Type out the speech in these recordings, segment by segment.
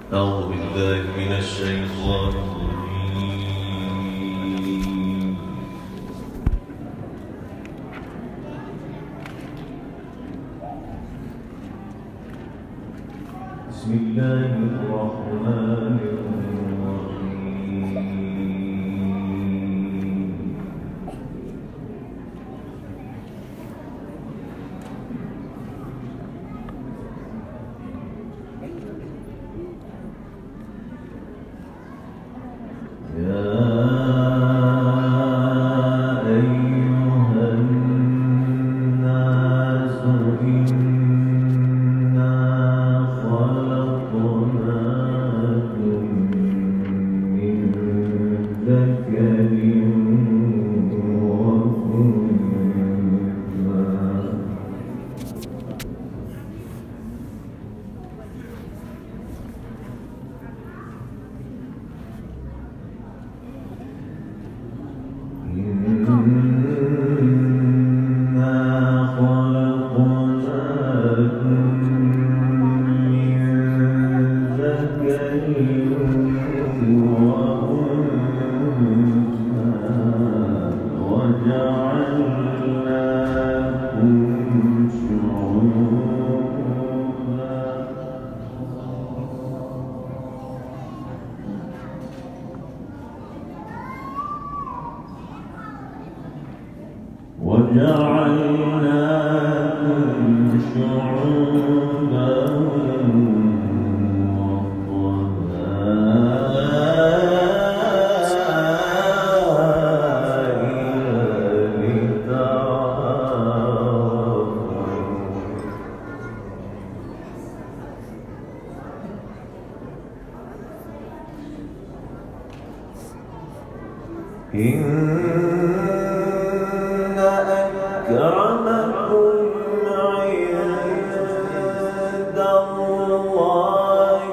أعوذ بالله من الشيطان الرجيم. بسم الله الرحمن الرحيم. وجعلناكم شعوبا وقبائل لتعارفوا. إن أكرمكم عند الله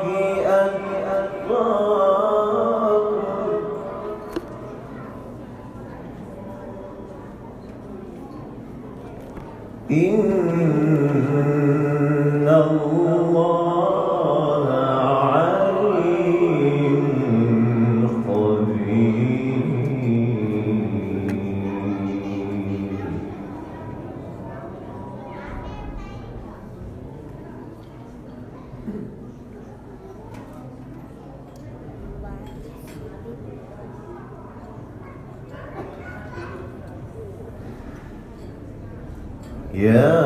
أتقاكم. إن الله عليم خبير. يا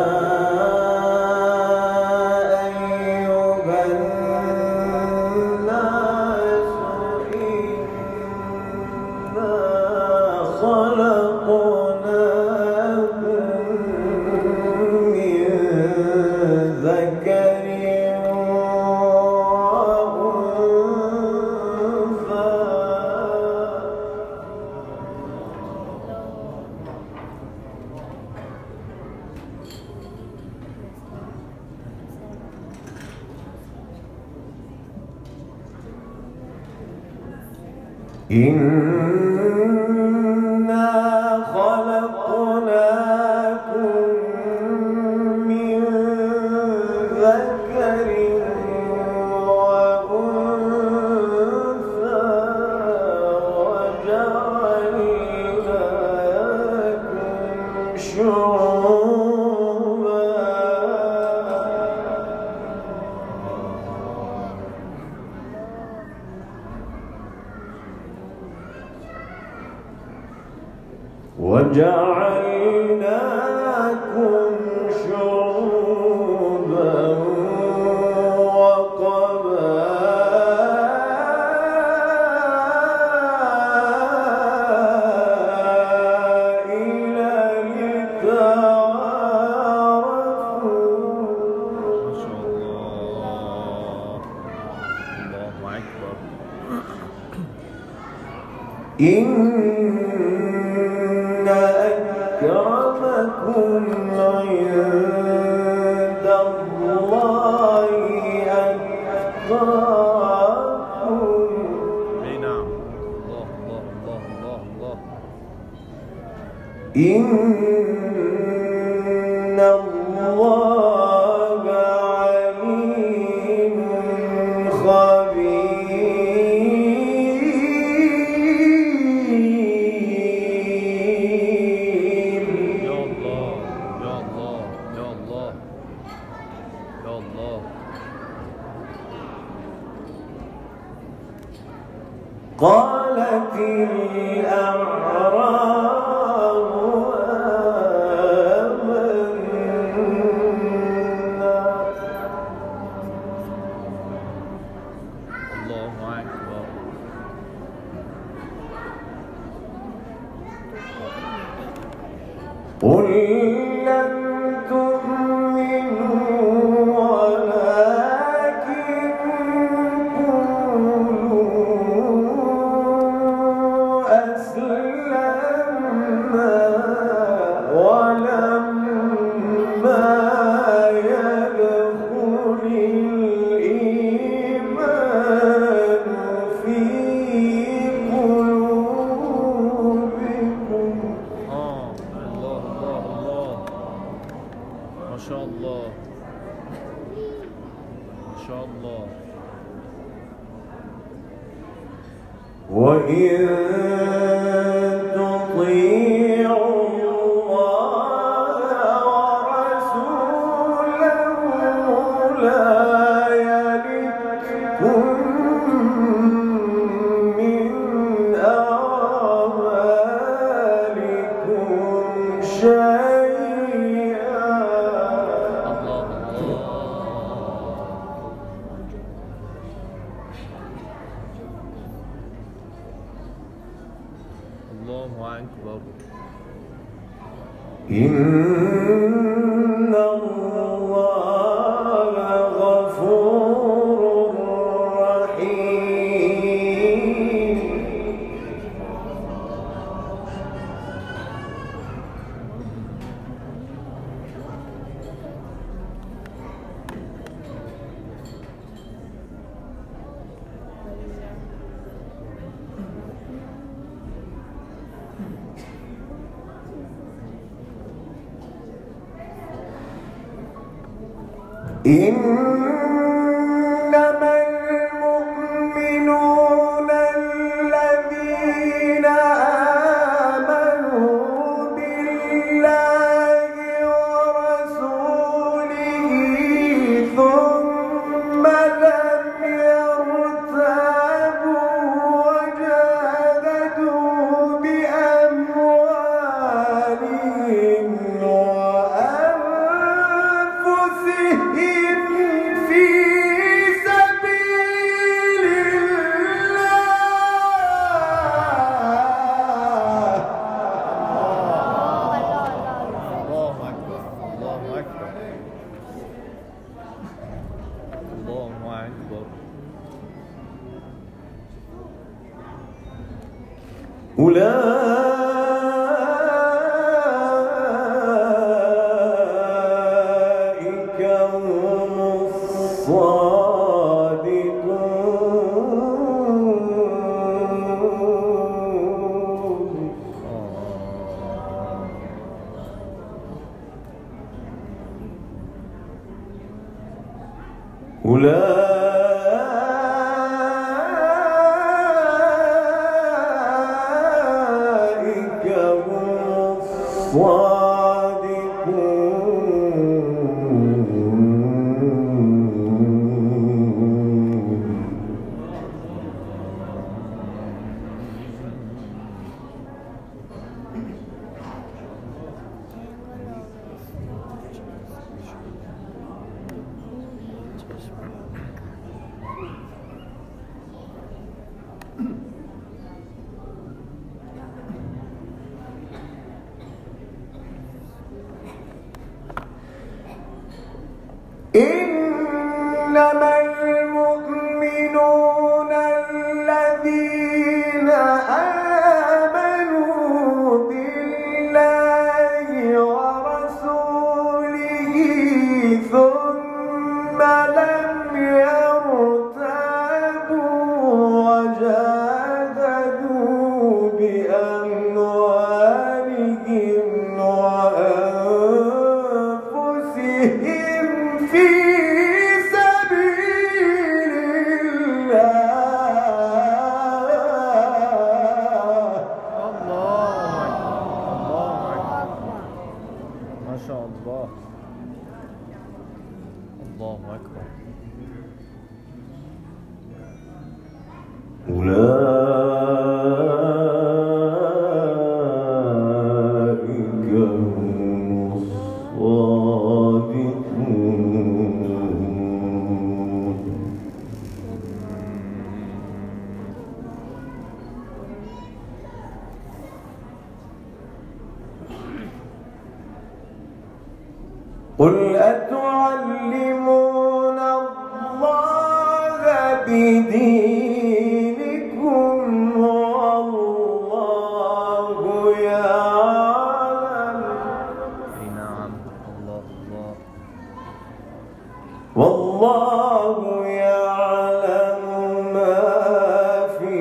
أيها الناس إنا خلقناكم من ذكر وأنثى إنا خلقناكم من ذكر وأنثى وجعلناكم شعوبا وجعلناكم شعوبا وقبائل لتعارفوا. ما شاء الله، الله أكبر. إن أكرمكم عند الله أتقاكم. أي نعم. الله الله الله الله الله. إن الله عليم خبير. شاء الله. قالت الأعراب آمنا. الله أكبر. قل لم تؤمنوا ولكن قولوا أسلمنا ولما يدخل الإيمان في قلوبكم. الله الله الله، ما شاء الله ما شاء الله. وإن تطيعوا الله ورسوله لا يلدكم من أعمالكم شيئا. الله الله. الله أكبر. إن الله غفور رحيم. إنما المؤمنون الذين آمنوا بالله ورسوله ثم لم يرتابوا وجاهدوا بأموالهم وأنفسهم في سبيل الله. الله أكبر. الله أكبر. الله أكبر. أولئك هم الصادقون. أولئك هم الصادقون. إنما المؤمنون الذين آمنوا بالله ورسوله ثم لم يرتابوا وجاهدوا بأموالهم وأنفسهم في سبيل الله. الله أكبر. الله أكبر. ما شاء الله. الله أكبر. أولئك هم الصادقون. قل أتعلمون الله بدينكم والله يعلم. نعم. الله الله. والله يعلم ما في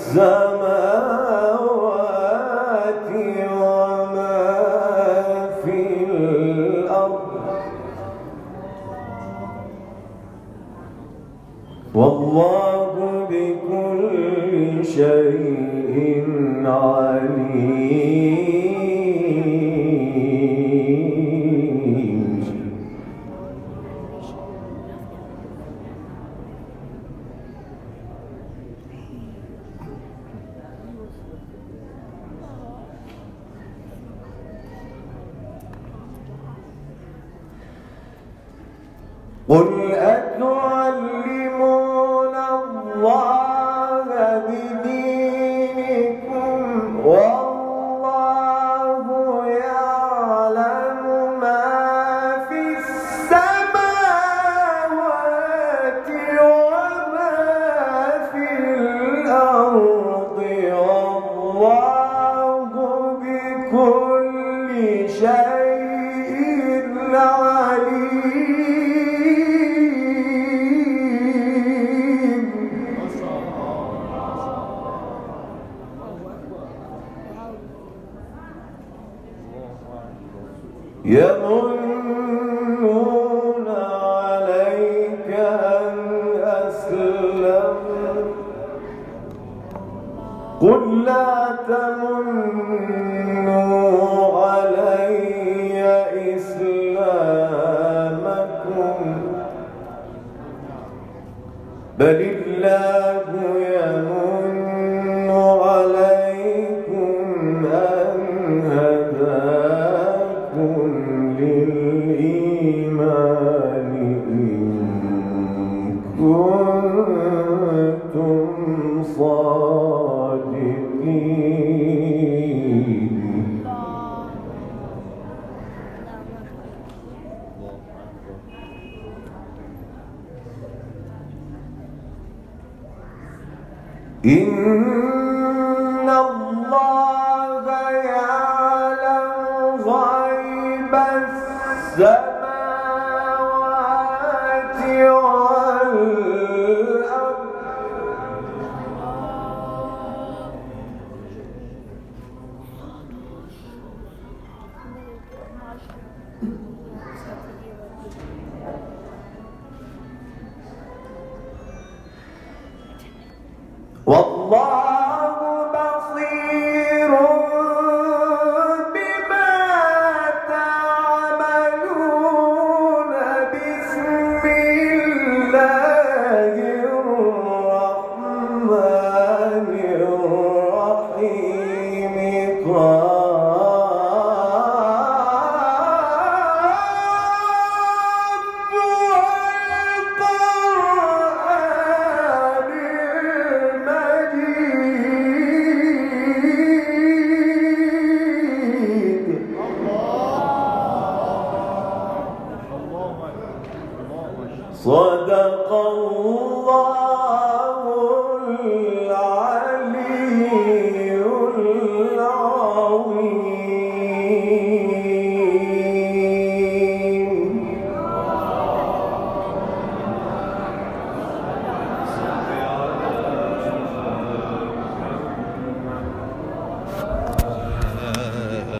السماوات وما في الأرض والله بكل شيء عليم. قل أتعلمون الله بدينكم والله يعلم ما في السماوات وما في الأرض والله بكل شيء عليم. يمنون عليك أن أسلموا قل لا تمنوا علي إسلامكم بل الله يمن عليكم أن هداكم للإيمان إن كنتم صادقين. إن الله يعلم غيب السماوات والأرض والله بصير بما تعملون. بسم الله الرحمن الرحيم. صدق